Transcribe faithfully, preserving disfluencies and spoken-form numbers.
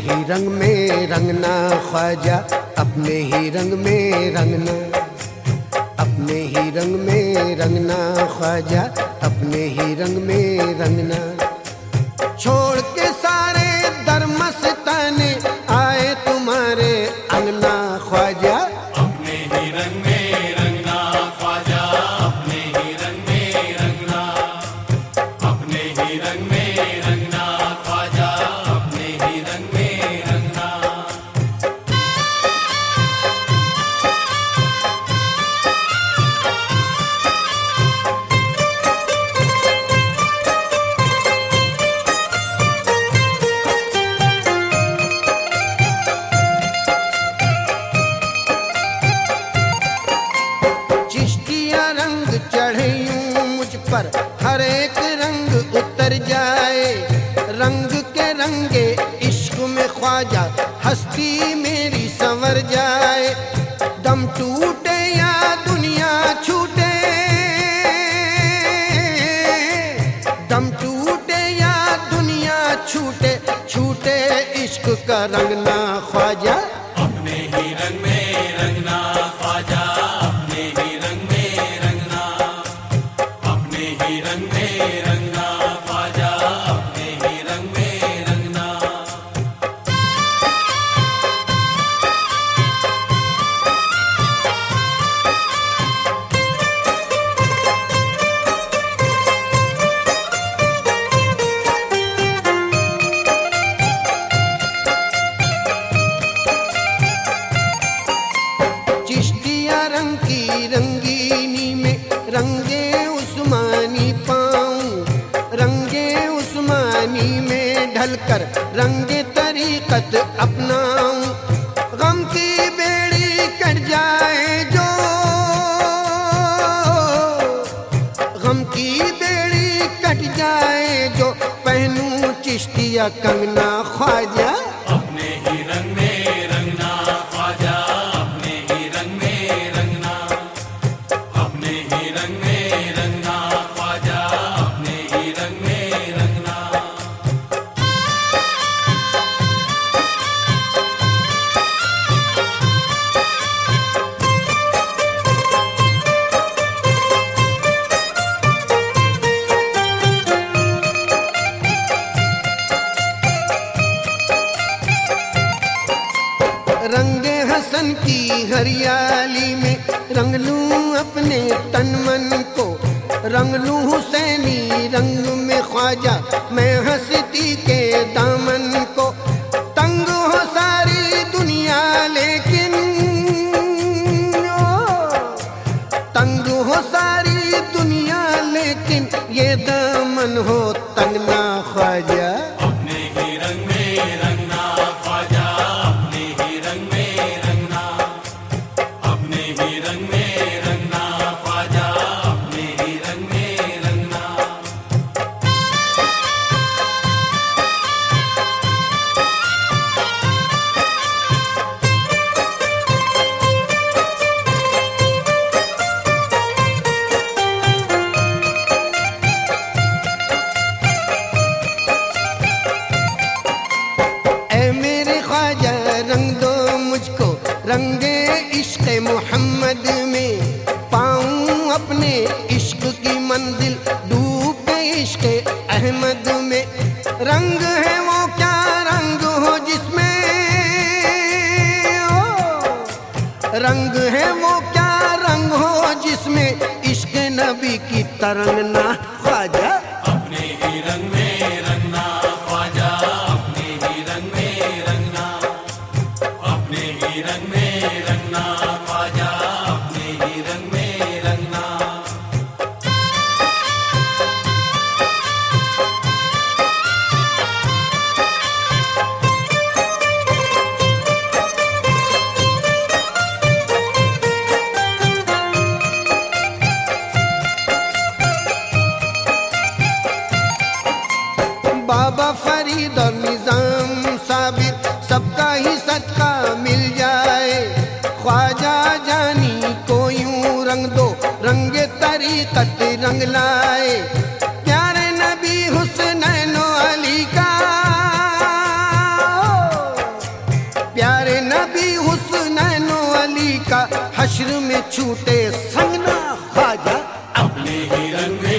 ही रंग में रंगना ख्वाजा, अपने ही रंग में रंगना, अपने ही रंग में रंगना ख्वाजा, अपने ही रंग में रंगना। छोड़ के सारे दरमस्ताने आए तुम्हारे अंगना ख्वाजा, अपने ही रंग में रंगना ख्वाजा, अपने ही रंग में रंगना, अपने ही रंग में रंगना ख्वाजा, अपने ही रंग में रंगना। चढ़े यूं मुझ पर हर एक रंग उतर जाए, रंग के रंगे इश्क में ख्वाजा हस्ती मेरी संवर जाए। दम टूटे या दुनिया छूटे, दम टूटे या दुनिया छूटे, छूटे इश्क का रंगना ख्वाजा, अपने ही रंग में रंगना ख्वाजा, अपने ही रंग में रंगना, अपने ही रंग में रंगना ख्वाजा, अपने ही रंग में रंगना। चिश्तिया रंग की रंगीनी में रंगे उस्मानी पाऊं, रंगे उस्मानी में ढलकर रंगे तरीकत अपनाऊं। गम की बेड़ी कट जाए जो, गम की बेड़ी कट जाए जो, पहनूं चिश्तिया कंगना ख्वाजा, अपने ही रंग में रंगना ख्वाजा, अपने ही रंग में रंगना, अपने ही रंग में रंगना ख्वाजा, अपने ही रंग में रंगना। रंगे हसन की हरियाली में रंग लूं अपने तन मन को, रंग लूं हुसैनी रंग में ख्वाजा मैं हस्ती के दामन को। तंग हो सारी दुनिया लेकिन ओ, तंग हो सारी दुनिया लेकिन ये दामन हो तंग ना ख्वाजा, अपने ही रंग में रंगना ख्वाजा, अपने ही रंग में रंगना, अपने ही रंग में रंगना ख्वाजा, अपने ही रंग में रंगना। ऐ मेरे ख्वाजा रंग दो मुझको रंगे इश्क मोहम्मद में, पाऊं अपने इश्क की मंजिल डूब के इश्क अहमद में। रंग है वो क्या रंग हो जिसमें ओ, रंग है वो क्या रंग हो जिसमें इश्क नबी की तरंगना ख्वाजा, अपने ही रंग में रंगना ख्वाजा, अपने ही रंग में रंगना, अपने ही रंग में रंगना ख्वाजा, अपने ही रंग में रंगना। बाबा फरीद और निजाम साबिर सबका ही सदका मिल जाए। ख्वाजा जानी को यूं रंग दो रंगे तरीकत रंग लाए। प्यारे नबी हुसैन अली का छूटे संगना ख्वाजा अपने ही रंग में